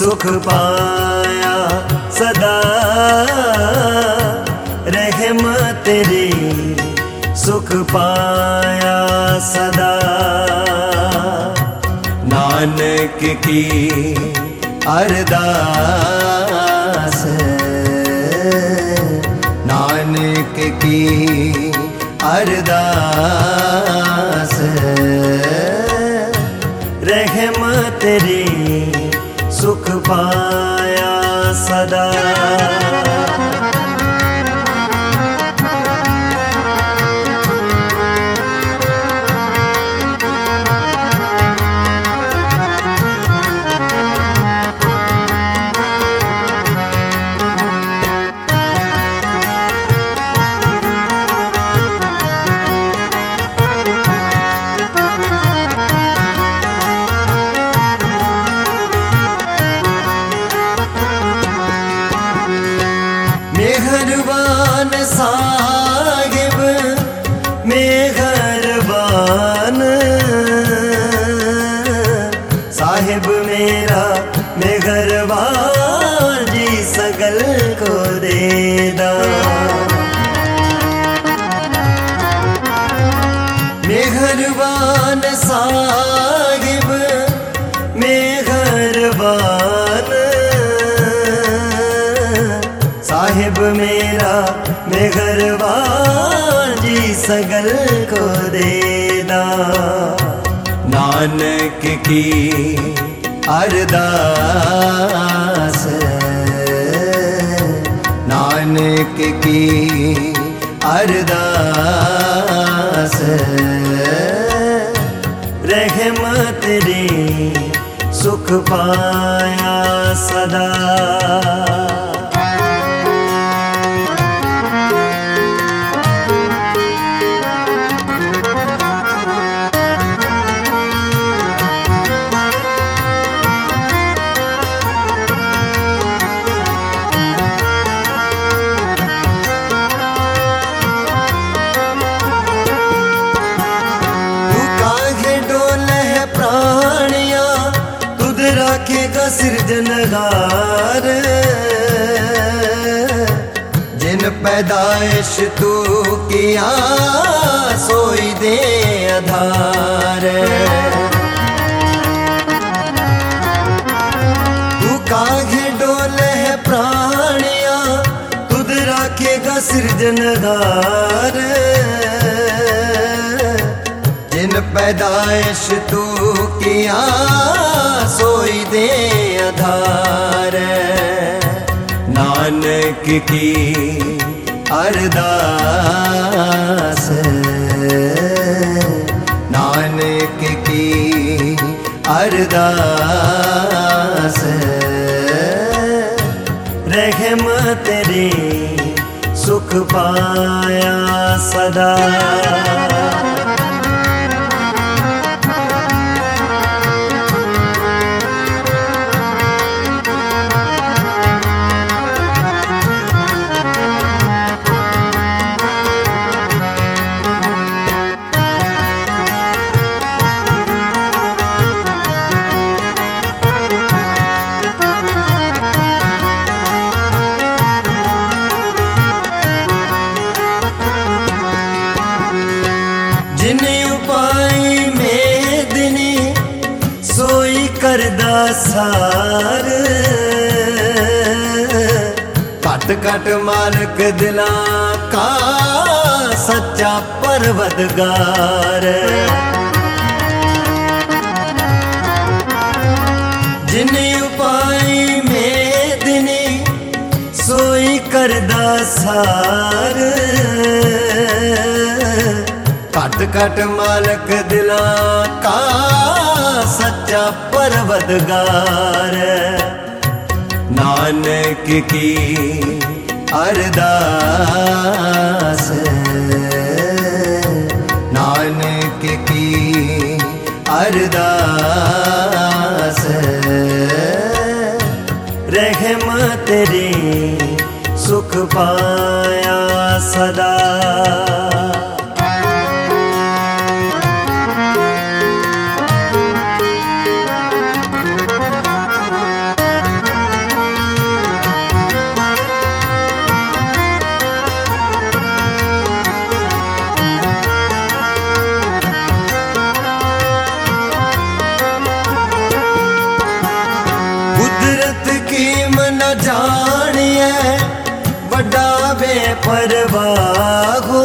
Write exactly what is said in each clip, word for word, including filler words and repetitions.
सुख पाया सदा, रहमत तेरी सुख पाया सदा। नानक की अरदास, नानक की अरदास, रहमत तेरी सुख पाया सदा। मेहरबान साहिब मेहरबान, साहिब मेरा मेहरबान जी सगल को देदा। मेहरबान साहिब मेहरबान, साहिब मेरा मेहरबान जी सगल को देदा। नानक की अरदास, नानक की अरदास, रहमत तेरी सुख पाया सदा। रखेगा सिरजनहार, जिन पैदाइश तू किया सोई दे आधार। तू काहे डोले है प्राणिया, तुद रखेगा सिरजनहार, जिन पैदाइश तू किया सोई दे आधार। नानक की अरदास, नानक की अरदास, रहमत तेरी सुख पाया सदा। जिन्हें उपाय में दिनी सोई करदा सार, कट कट मालक दिला का सच्चा परवदगार। जिन्हें उपाय में दिनी सोई करदा सार, कट कट मालक दिला का सच्चा परवदगार। नानक की अरदास, नानक की अरदास, रहमत तेरी सुख पाया सदा। बड़ा बेपरवाह हो,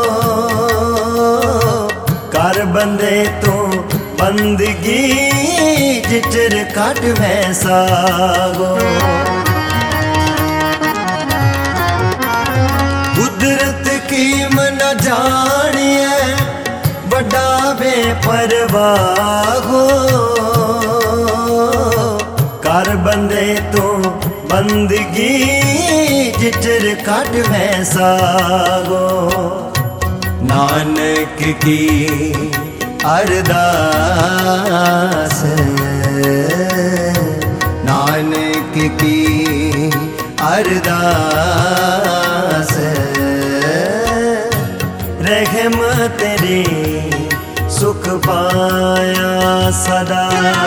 कर बंदे तो बंदगी जिचर काट वैसा हो। कुदरत की मन जानिए बड़ा बेपरवाह हो, कर बंदे तो बंदगी जिचर काट वैसा हो। नानक की अरदास, नानक की अरदास, रहम तेरी सुख पाया सदा।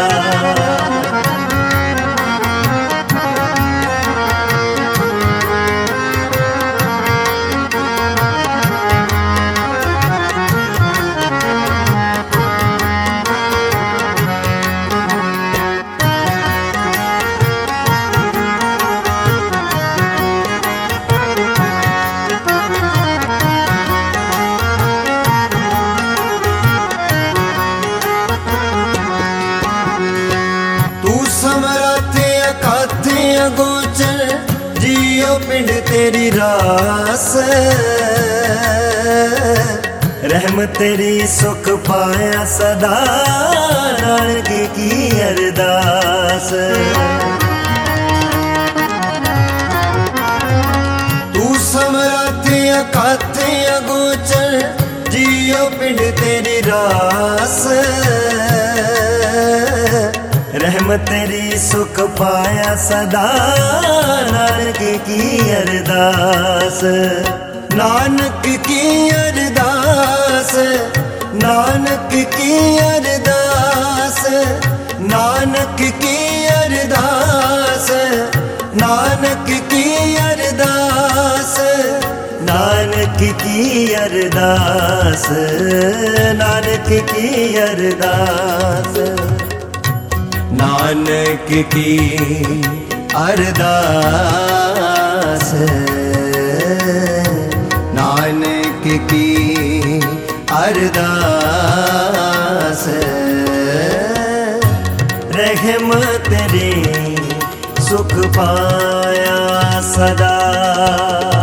गोचर जियो पिंड तेरी रास, रहम तेरी सुख पाया सदा। नानक की अरदास, तू समरथ अकाथ अगोचर जियो पिंड तेरी रास, रहम तेरी सुख पाया सदा। नानक की अरदास, नानक की अरदास, नानक की अरदास, नानक की अरदास, नानक की अरदास, नानक की अरदास, नानक की अरदास, नानक की अरदास, नानक की अरदास, रहम तेरी सुख पाया सदा।